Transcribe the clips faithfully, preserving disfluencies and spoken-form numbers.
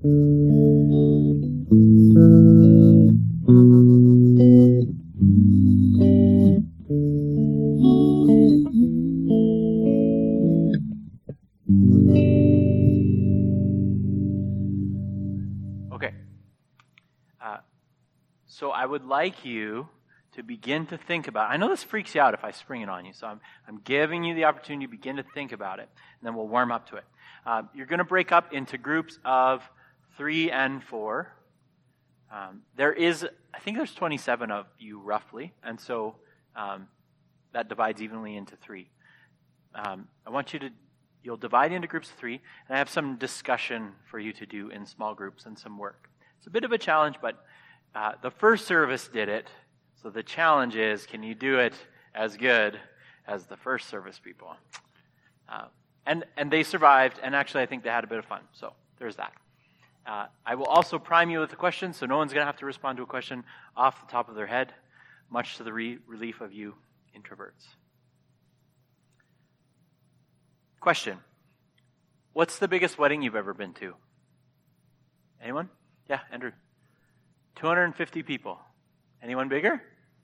Okay. Uh, so I would like you to begin to think about, I know this freaks you out if I spring it on you, so I'm, I'm giving you the opportunity to begin to think about it, and then we'll warm up to it. Uh, you're going to break up into groups of three and four. Um, there is, I think there's twenty-seven of you roughly, and so um, that divides evenly into three. Um, I want you to, you'll divide into groups of three, and I have some discussion for you to do in small groups and some work. It's a bit of a challenge, but uh, the first service did it. So the challenge is, can you do it as good as the first service people? Uh, and and they survived, and actually I think they had a bit of fun. So there's that. Uh, I will also prime you with a question, so no one's going to have to respond to a question off the top of their head, much to the re- relief of you introverts. Question. What's the biggest wedding you've ever been to? Anyone? Yeah, Andrew. two hundred fifty people. Anyone bigger?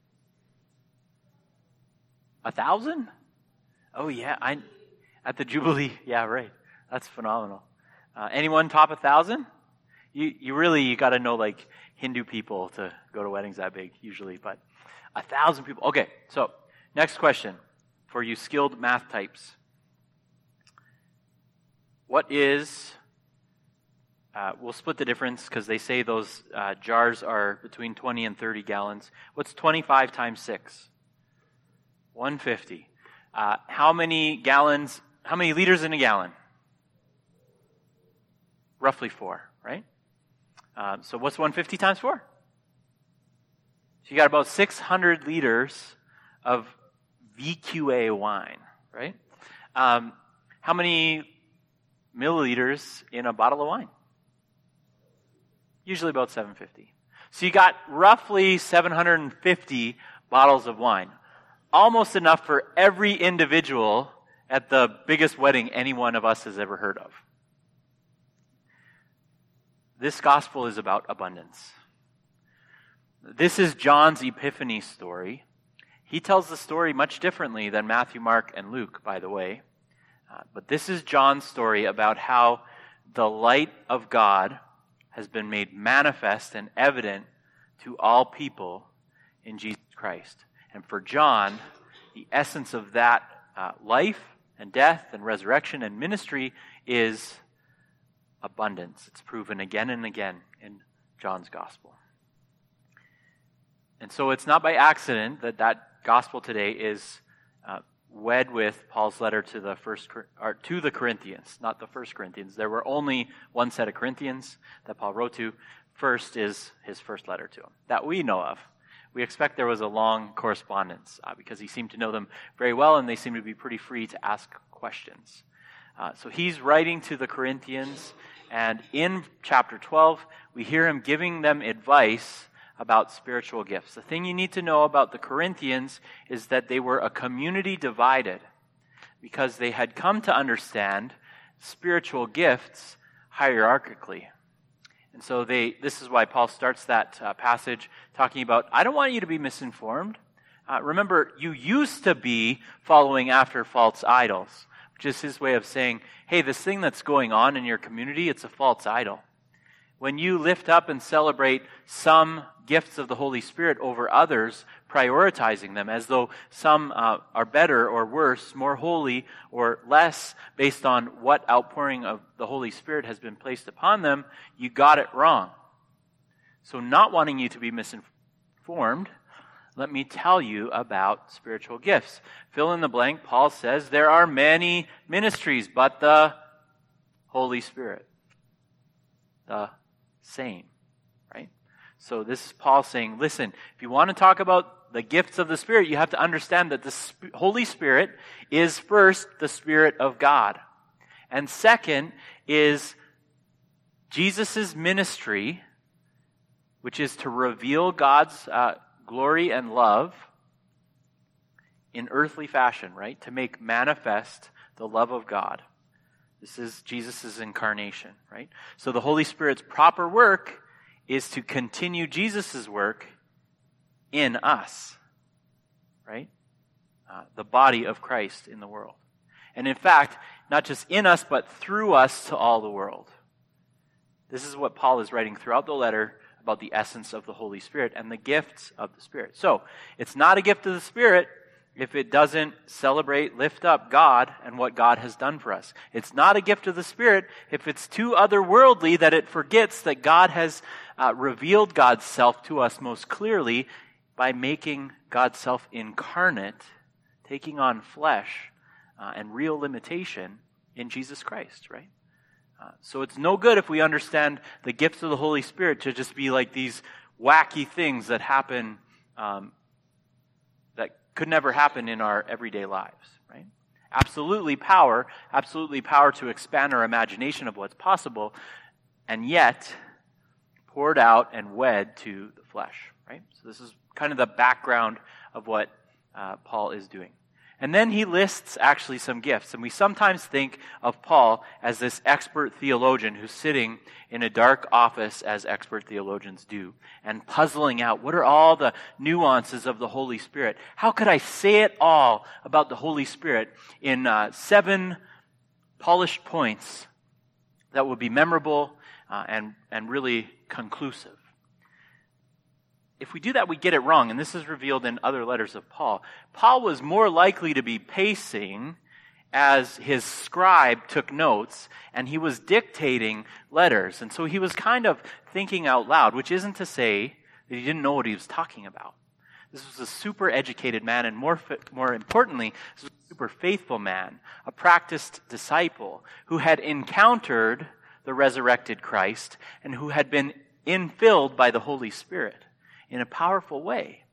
A thousand? Oh yeah, I at the Jubilee. Yeah, right. That's phenomenal. Uh, anyone top a thousand? You you really you got to know like Hindu people to go to weddings that big usually, but a thousand people. Okay, so next question for you skilled math types. What is? Uh, we'll split the difference because they say those uh, jars are between twenty and thirty gallons. What's twenty-five times six? one hundred fifty. Uh, how many gallons, how many liters in a gallon? Roughly four, right? Uh, so what's one hundred fifty times four? So you got about six hundred liters of V Q A wine, right? Um, how many milliliters in a bottle of wine? Usually about seven hundred fifty. So you got roughly seven hundred fifty bottles of wine. Almost enough for every individual at the biggest wedding any one of us has ever heard of. This gospel is about abundance. This is John's Epiphany story. He tells the story much differently than Matthew, Mark, and Luke, by the way. Uh, but this is John's story about how the light of God has been made manifest and evident to all people in Jesus Christ. And for John, the essence of that uh, life and death and resurrection and ministry is abundance. It's proven again and again in John's gospel. And so it's not by accident that that gospel today is uh, wed with Paul's letter to the first or to the Corinthians, not the first Corinthians. There were only one set of Corinthians that Paul wrote to. First is his first letter to them that we know of. We expect there was a long correspondence uh, because he seemed to know them very well, and they seemed to be pretty free to ask questions. Uh, so he's writing to the Corinthians, and in chapter twelve, we hear him giving them advice about spiritual gifts. The thing you need to know about the Corinthians is that they were a community divided because they had come to understand spiritual gifts hierarchically. And so they. This is why Paul starts that uh, passage talking about, I don't want you to be misinformed. Uh, remember, you used to be following after false idols, which is his way of saying, hey, this thing that's going on in your community, it's a false idol. When you lift up and celebrate some gifts of the Holy Spirit over others, prioritizing them as though some uh, are better or worse, more holy or less, based on what outpouring of the Holy Spirit has been placed upon them, you got it wrong. So not wanting you to be misinformed, let me tell you about spiritual gifts. Fill in the blank, Paul says, there are many ministries, but the Holy Spirit, the same, right? So this is Paul saying, listen, if you want to talk about the gifts of the Spirit, you have to understand that the Holy Spirit is first the Spirit of God. And second is Jesus' ministry, which is to reveal God's uh, glory and love in earthly fashion, right? To make manifest the love of God. This is Jesus' incarnation, right? So the Holy Spirit's proper work is to continue Jesus' work in us, right? Uh, the body of Christ in the world. And in fact, not just in us, but through us to all the world. This is what Paul is writing throughout the letter about the essence of the Holy Spirit and the gifts of the Spirit. So, it's not a gift of the Spirit if it doesn't celebrate, lift up God and what God has done for us. It's not a gift of the Spirit if it's too otherworldly that it forgets that God has uh, revealed God's self to us most clearly by making God's self incarnate, taking on flesh uh, and real limitation in Jesus Christ, right? Uh, so it's no good if we understand the gifts of the Holy Spirit to just be like these wacky things that happen, um, that could never happen in our everyday lives, right? Absolutely power, absolutely power to expand our imagination of what's possible, and yet poured out and wed to the flesh, right? So this is kind of the background of what uh, Paul is doing. And then he lists actually some gifts. And we sometimes think of Paul as this expert theologian who's sitting in a dark office, as expert theologians do, and puzzling out what are all the nuances of the Holy Spirit. How could I say it all about the Holy Spirit in uh, seven polished points that would be memorable uh, and, and really conclusive? If we do that, we get it wrong, and this is revealed in other letters of Paul. Paul was more likely to be pacing as his scribe took notes, and he was dictating letters. And so he was kind of thinking out loud, which isn't to say that he didn't know what he was talking about. This was a super educated man, and more, more importantly, this was a super faithful man, a practiced disciple who had encountered the resurrected Christ and who had been infilled by the Holy Spirit in a powerful way.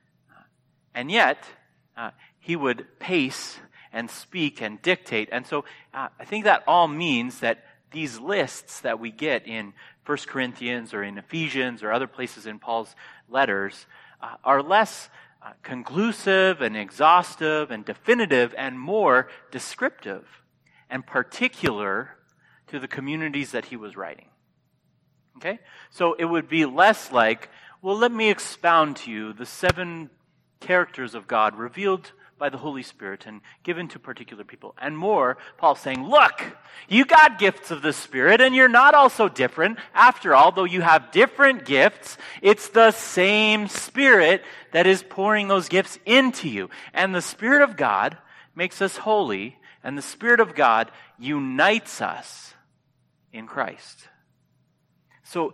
And yet, uh, he would pace and speak and dictate. And so uh, I think that all means that these lists that we get in First Corinthians or in Ephesians or other places in Paul's letters uh, are less uh, conclusive and exhaustive and definitive and more descriptive and particular to the communities that he was writing. Okay? So it would be less like, well, let me expound to you the seven characters of God revealed by the Holy Spirit and given to particular people. And more, Paul's saying, look, you got gifts of the Spirit and you're not all so different. After all, though you have different gifts, it's the same Spirit that is pouring those gifts into you. And the Spirit of God makes us holy, and the Spirit of God unites us in Christ. So,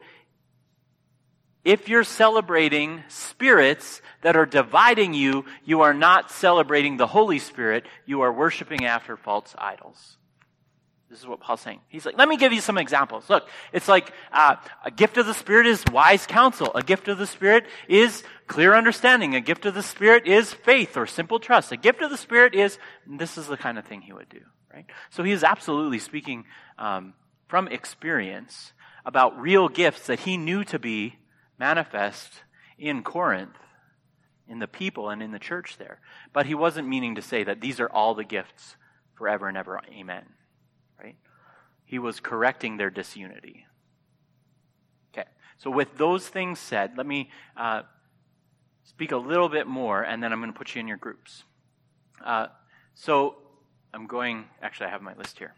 if you're celebrating spirits that are dividing you, you are not celebrating the Holy Spirit. You are worshiping after false idols. This is what Paul's saying. He's like, let me give you some examples. Look, it's like uh, a gift of the Spirit is wise counsel. A gift of the Spirit is clear understanding. A gift of the Spirit is faith or simple trust. A gift of the Spirit is, this is the kind of thing he would do, right? So he is absolutely speaking um, from experience about real gifts that he knew to be manifest in Corinth, in the people and in the church there. But he wasn't meaning to say that these are all the gifts forever and ever, amen. Right? He was correcting their disunity. Okay, so with those things said, let me uh, speak a little bit more, and then I'm going to put you in your groups. Uh, so I'm going, actually I have my list here.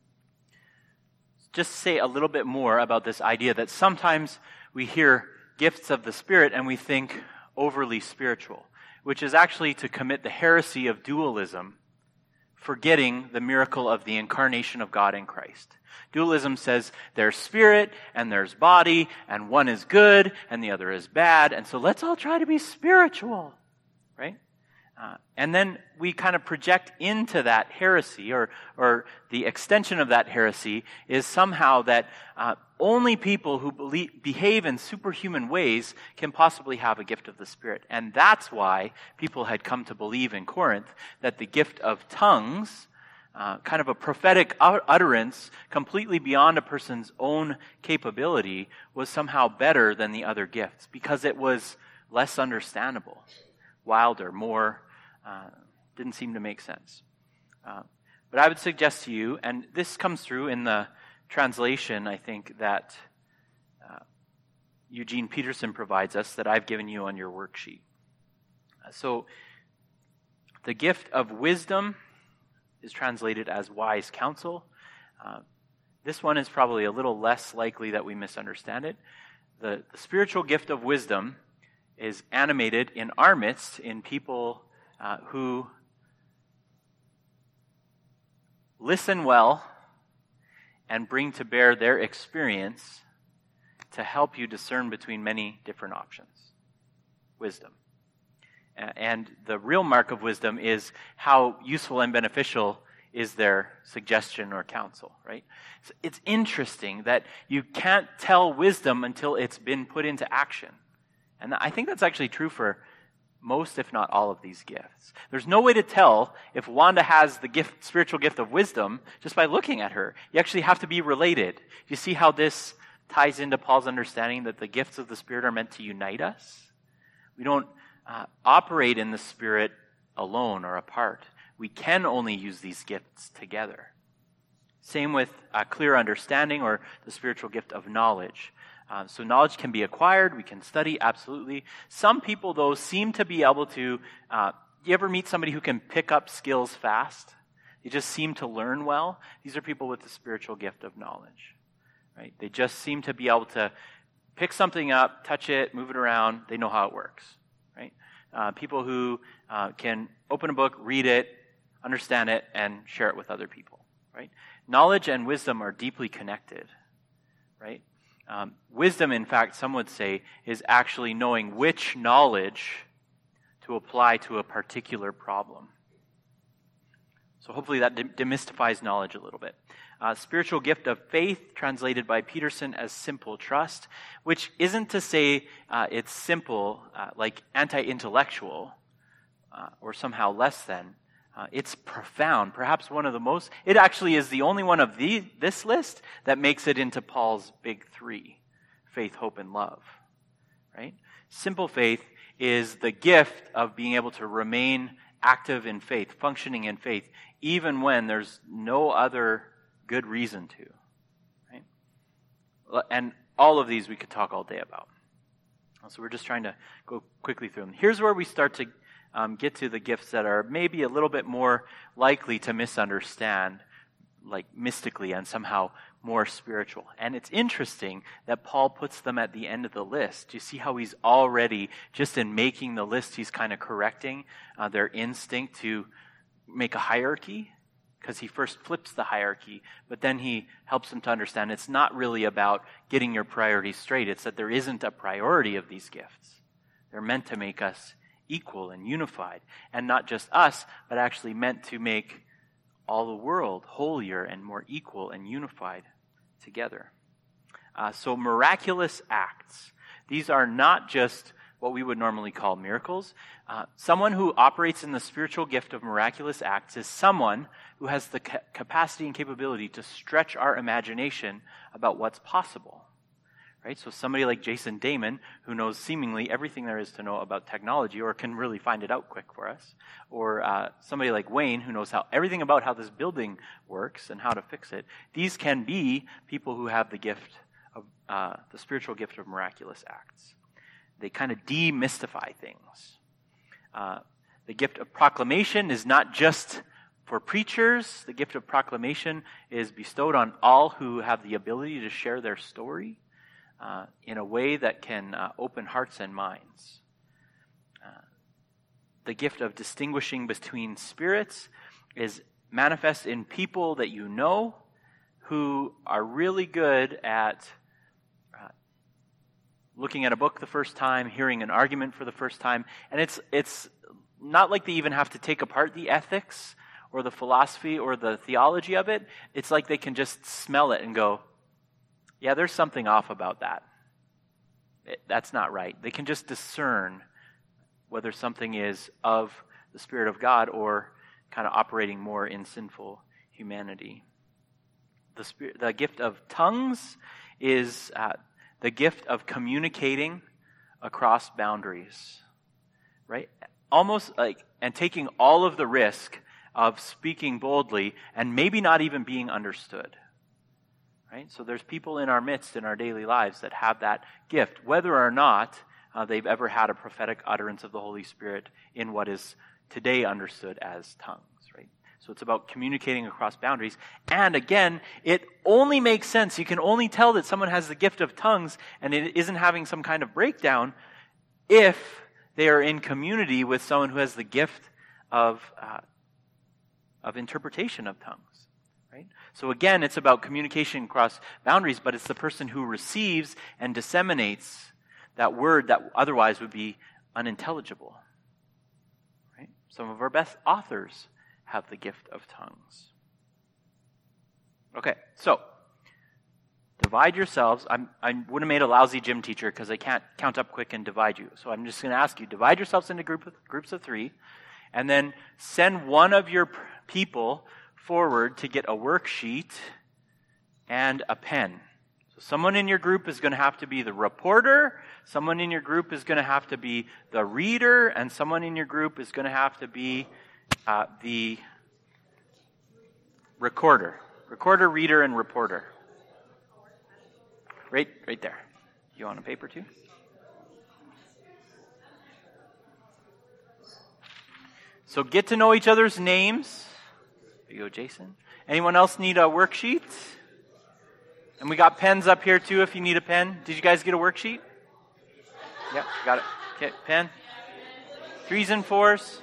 Just say a little bit more about this idea that sometimes we hear gifts of the Spirit and we think overly spiritual, which is actually to commit the heresy of dualism, forgetting the miracle of the incarnation of God in Christ. Dualism says there's spirit and there's body, and one is good and the other is bad, and so let's all try to be spiritual, right? Uh, and then we kind of project into that heresy, or or the extension of that heresy is somehow that uh, only people who believe, behave in superhuman ways can possibly have a gift of the Spirit. And that's why people had come to believe in Corinth that the gift of tongues, uh, kind of a prophetic utterance completely beyond a person's own capability, was somehow better than the other gifts because it was less understandable, wilder, more, uh, didn't seem to make sense. Uh, But I would suggest to you, and this comes through in the translation, I think, that uh, Eugene Peterson provides us, that I've given you on your worksheet. So, the gift of wisdom is translated as wise counsel. Uh, this one is probably a little less likely that we misunderstand it. The, the spiritual gift of wisdom is animated in our midst, in people uh, who listen well and bring to bear their experience to help you discern between many different options. Wisdom. And the real mark of wisdom is how useful and beneficial is their suggestion or counsel, right? So it's interesting that you can't tell wisdom until it's been put into action. And I think that's actually true for most, if not all, of these gifts. There's no way to tell if Wanda has the gift, spiritual gift of wisdom just by looking at her. You actually have to be related. You see how this ties into Paul's understanding that the gifts of the Spirit are meant to unite us? We don't uh, operate in the Spirit alone or apart. We can only use these gifts together. Same with uh, clear understanding or the spiritual gift of knowledge. Uh, so knowledge can be acquired, we can study, absolutely. Some people, though, seem to be able to, uh, you ever meet somebody who can pick up skills fast? They just seem to learn well. These are people with the spiritual gift of knowledge, right? They just seem to be able to pick something up, touch it, move it around. They know how it works, right? Uh, people who uh, can open a book, read it, understand it, and share it with other people, right? Knowledge and wisdom are deeply connected, right? Um, wisdom, in fact, some would say, is actually knowing which knowledge to apply to a particular problem. So hopefully that de- demystifies knowledge a little bit. Uh, spiritual gift of faith, translated by Peterson as simple trust, which isn't to say uh, it's simple, uh, like anti-intellectual, uh, or somehow less than. Uh, it's profound, perhaps one of the most. It actually is the only one of the, this list that makes it into Paul's big three: faith, hope, and love. Right? Simple faith is the gift of being able to remain active in faith, functioning in faith, even when there's no other good reason to. Right? And all of these we could talk all day about. So we're just trying to go quickly through them. Here's where we start to Um, get to the gifts that are maybe a little bit more likely to misunderstand, like mystically and somehow more spiritual. And it's interesting that Paul puts them at the end of the list. Do you see how he's already, just in making the list, he's kind of correcting uh, their instinct to make a hierarchy? Because he first flips the hierarchy, but then he helps them to understand it's not really about getting your priorities straight. It's that there isn't a priority of these gifts. They're meant to make us equal and unified, and not just us, but actually meant to make all the world holier and more equal and unified together. Uh, so miraculous acts. These are not just what we would normally call miracles. Uh, someone who operates in the spiritual gift of miraculous acts is someone who has the ca- capacity and capability to stretch our imagination about what's possible. Right? So somebody like Jason Damon, who knows seemingly everything there is to know about technology, or can really find it out quick for us. Or uh, somebody like Wayne, who knows how everything about how this building works and how to fix it. These can be people who have the gift of uh, the spiritual gift of miraculous acts. They kind of demystify things. Uh, the gift of proclamation is not just for preachers. The gift of proclamation is bestowed on all who have the ability to share their story Uh, in a way that can uh, open hearts and minds. Uh, the gift of distinguishing between spirits is manifest in people that you know who are really good at uh, looking at a book the first time, hearing an argument for the first time, and it's it's not like they even have to take apart the ethics or the philosophy or the theology of it. It's like they can just smell it and go, yeah, there's something off about that. It, that's not right. They can just discern whether something is of the Spirit of God or kind of operating more in sinful humanity. The, spirit, the gift of tongues is uh, the gift of communicating across boundaries, right? Almost like, and taking all of the risk of speaking boldly and maybe not even being understood. Right? So there's people in our midst in our daily lives that have that gift, whether or not uh, they've ever had a prophetic utterance of the Holy Spirit in what is today understood as tongues. Right? So it's about communicating across boundaries. And again, it only makes sense. You can only tell that someone has the gift of tongues and it isn't having some kind of breakdown if they are in community with someone who has the gift of uh, of interpretation of tongues. Right? So again, it's about communication across boundaries, but it's the person who receives and disseminates that word that otherwise would be unintelligible. Right? Some of our best authors have the gift of tongues. Okay, so divide yourselves. I'm, I would have made a lousy gym teacher because I can't count up quick and divide you. So I'm just going to ask you, divide yourselves into group of, groups of three, and then send one of your people forward to get a worksheet and a pen. So someone in your group is going to have to be the reporter, someone in your group is going to have to be the reader, and someone in your group is going to have to be uh, the recorder. Recorder, reader, and reporter. Right, right there. You want a paper too? So get to know each other's names. There you go, Jason. Anyone else need a worksheet? And we got pens up here too if you need a pen. Did you guys get a worksheet? Yep, got it. Okay, pen. Threes and fours.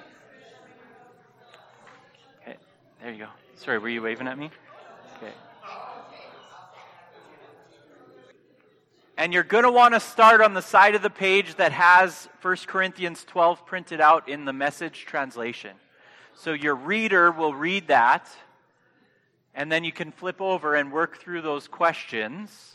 Okay, there you go. Sorry, were you waving at me? Okay. And you're going to want to start on the side of the page that has First Corinthians twelve printed out in the Message translation. So your reader will read that, and then you can flip over and work through those questions.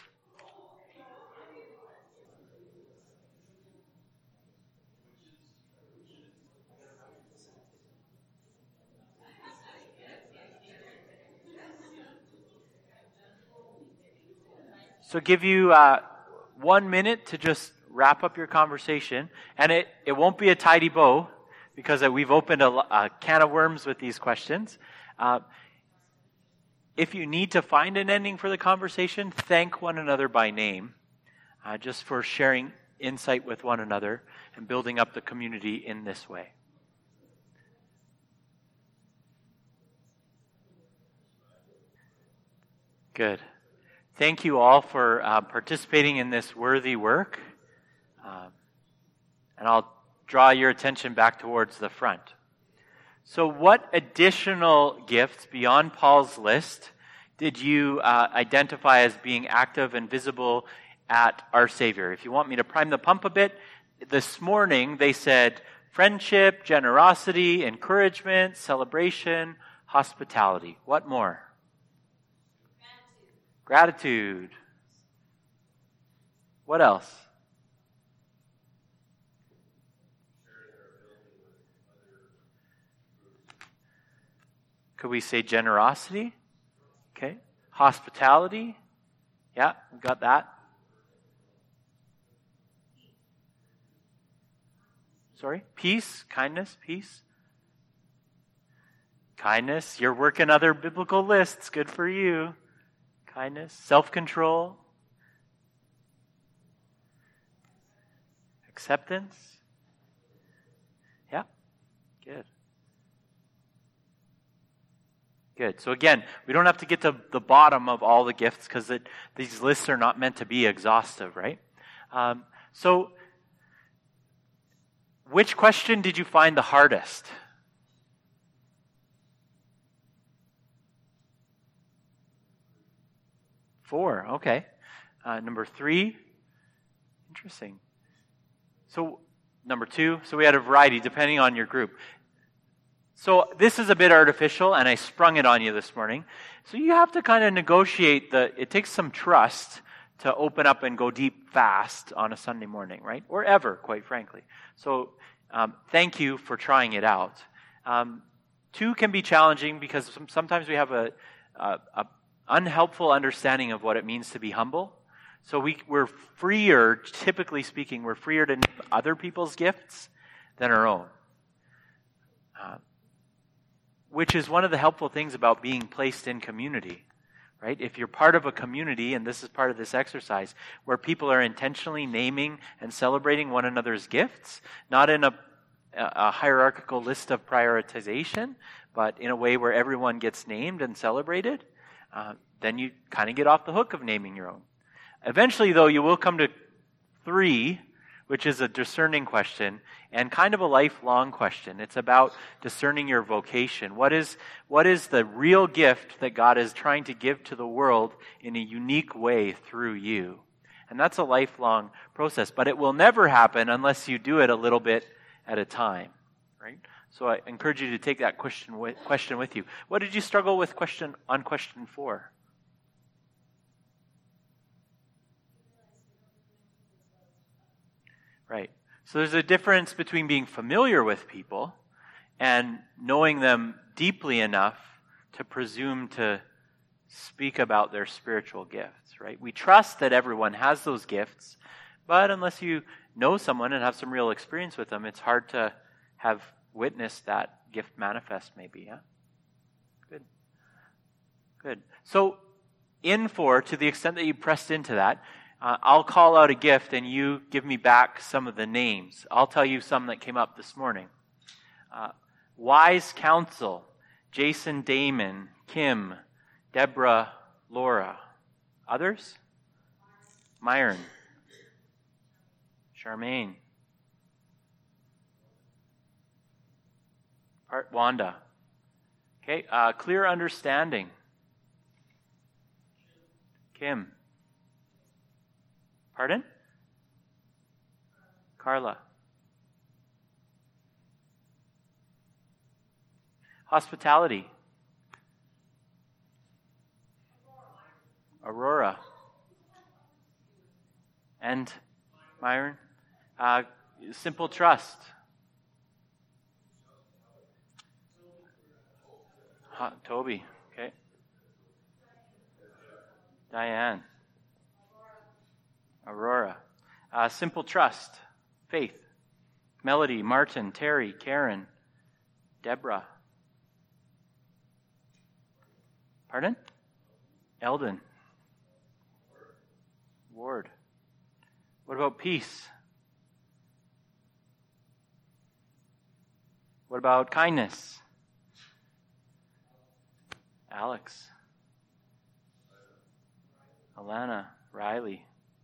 So give you uh, one minute to just wrap up your conversation, and it, it won't be a tidy bow, because we've opened a, a can of worms with these questions. Uh, if you need to find an ending for the conversation, thank one another by name, uh, just for sharing insight with one another and building up the community in this way. Good. Thank you all for uh, participating in this worthy work. Uh, and I'll draw your attention back towards the front. So what additional gifts beyond Paul's list did you uh, identify as being active and visible at our Savior? If you want me to prime the pump a bit, this morning they said friendship, generosity, encouragement, celebration, hospitality. What more? Gratitude. Gratitude. What else? Could we say generosity? Okay. Hospitality? Yeah, we got that. Sorry? Peace, kindness, peace. Kindness, you're working other biblical lists. Good for you. Kindness, self-control. Acceptance. Yeah, good. Good. So again, we don't have to get to the bottom of all the gifts because these lists are not meant to be exhaustive, right? Um, so, which question did you find the hardest? Four. Okay. Uh, number three. Interesting. So, number two. So we had a variety depending on your group. So this is a bit artificial, and I sprung it on you this morning. So you have to kind of negotiate the, it takes some trust to open up and go deep fast on a Sunday morning, right? Or ever, quite frankly. So um, thank you for trying it out. Um, two can be challenging because sometimes we have a, a, a unhelpful understanding of what it means to be humble. So we, we're freer, typically speaking, we're freer to nip other people's gifts than our own. Uh, which is one of the helpful things about being placed in community, right? If you're part of a community, and this is part of this exercise, where people are intentionally naming and celebrating one another's gifts, not in a, a hierarchical list of prioritization, but in a way where everyone gets named and celebrated, uh, then you kind of get off the hook of naming your own. Eventually, though, you will come to three, which is a discerning question and kind of a lifelong question. It's about discerning your vocation. What is, what is the real gift that God is trying to give to the world in a unique way through you? And that's a lifelong process, but it will never happen unless you do it a little bit at a time, right? So I encourage you to take that question with, question with you. What did you struggle with question on question four? Right. So there's a difference between being familiar with people and knowing them deeply enough to presume to speak about their spiritual gifts, right? We trust that everyone has those gifts, but unless you know someone and have some real experience with them, it's hard to have witnessed that gift manifest maybe, yeah? Good. Good. So in four, to the extent that you pressed into that, Uh, I'll call out a gift and you give me back some of the names. I'll tell you some that came up this morning. Uh, Wise Counsel, Jason Damon, Kim, Deborah, Laura. Others? Myron, Charmaine, Part Wanda. Okay, uh, Clear Understanding, Kim. Pardon? Carla. Hospitality. Aurora. And Myron. Uh, Simple Trust. Uh, Toby. Okay. Diane. Aurora. Uh, Simple Trust. Faith. Melody, Martin, Terry, Karen, Deborah. Pardon? Eldon. Ward. What about peace? What about kindness? Alex. Alana. Riley.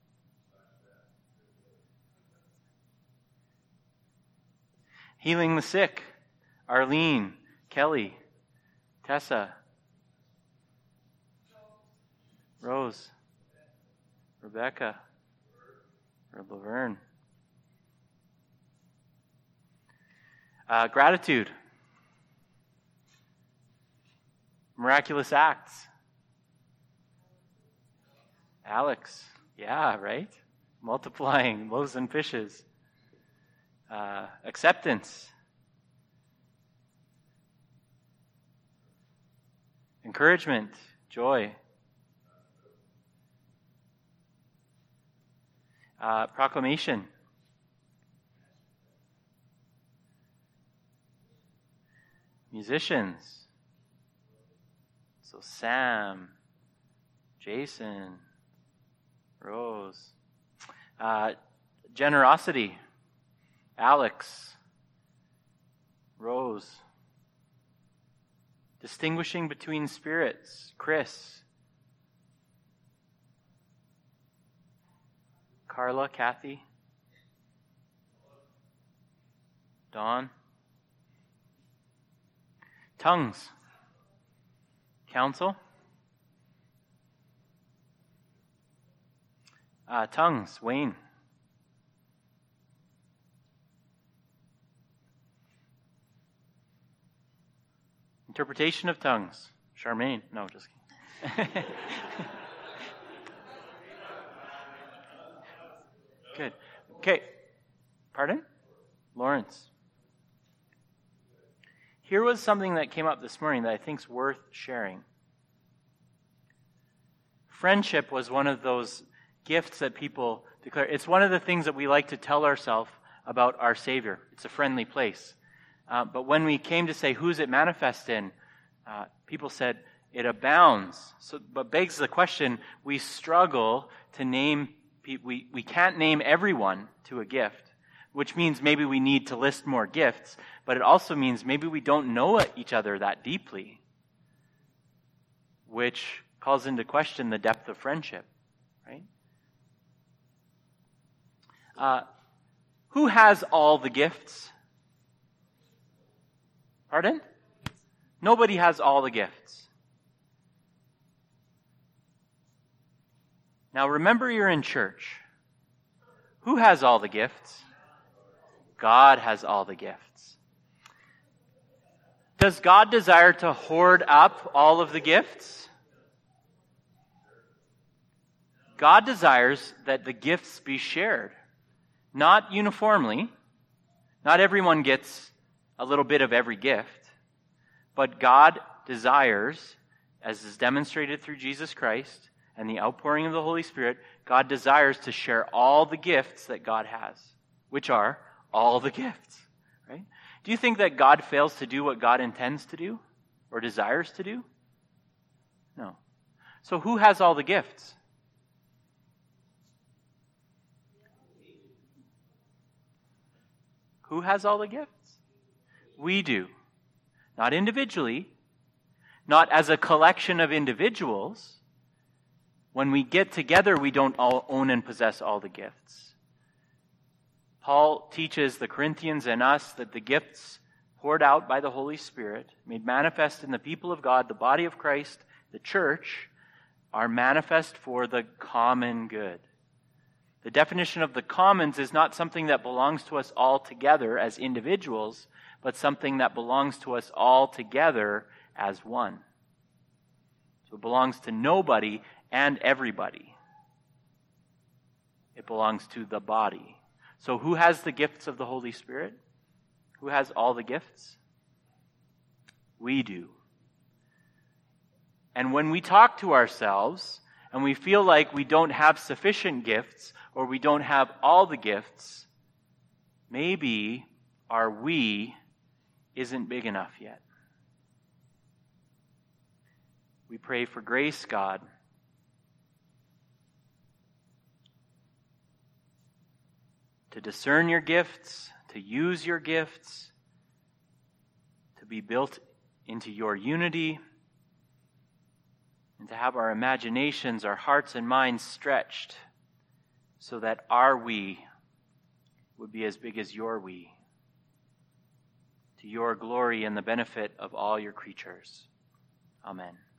Healing the sick. Arlene. Kelly. Tessa. Rose. Rebecca. Or Laverne. Uh, gratitude. Miraculous acts. Alex. Yeah, right? Multiplying loaves and fishes. Uh, acceptance. Encouragement. Joy. Uh, proclamation. Musicians. So Sam, Jason, Rose. Uh, generosity. Alex, Rose. Distinguishing between spirits. Chris. Carla, Kathy, Dawn. Tongues. Counsel. Uh, tongues. Wayne. Interpretation of tongues. Charmaine. No, just kidding. Good. Okay. Pardon? Lawrence. Here was something that came up this morning that I think is worth sharing. Friendship was one of those gifts that people declare. It's one of the things that we like to tell ourselves about our Savior. It's a friendly place. Uh, but when we came to say, who's it manifest in? Uh, people said it abounds. So, but begs the question, we struggle to name, we, we can't name everyone to a gift, which means maybe we need to list more gifts, but it also means maybe we don't know each other that deeply, which calls into question the depth of friendship, right? Uh, who has all the gifts? Pardon? Nobody has all the gifts. Now remember, you're in church. Who has all the gifts? God has all the gifts. Does God desire to hoard up all of the gifts? God desires that the gifts be shared. Not uniformly. Not everyone gets a little bit of every gift. But God desires, as is demonstrated through Jesus Christ and the outpouring of the Holy Spirit, God desires to share all the gifts that God has, which are all the gifts, right? Do you think that God fails to do what God intends to do or desires to do? No. So who has all the gifts? Who has all the gifts? We do. Not individually, not as a collection of individuals. When we get together, we don't all own and possess all the gifts. Paul teaches the Corinthians and us that the gifts poured out by the Holy Spirit, made manifest in the people of God, the body of Christ, the church, are manifest for the common good. The definition of the commons is not something that belongs to us all together as individuals, but something that belongs to us all together as one. So it belongs to nobody and everybody. It belongs to the body. So who has the gifts of the Holy Spirit? Who has all the gifts? We do. And when we talk to ourselves and we feel like we don't have sufficient gifts or we don't have all the gifts, maybe our we isn't big enough yet. We pray for grace, God, to discern your gifts, to use your gifts, to be built into your unity, and to have our imaginations, our hearts and minds stretched so that our we would be as big as your we, to your glory and the benefit of all your creatures. Amen.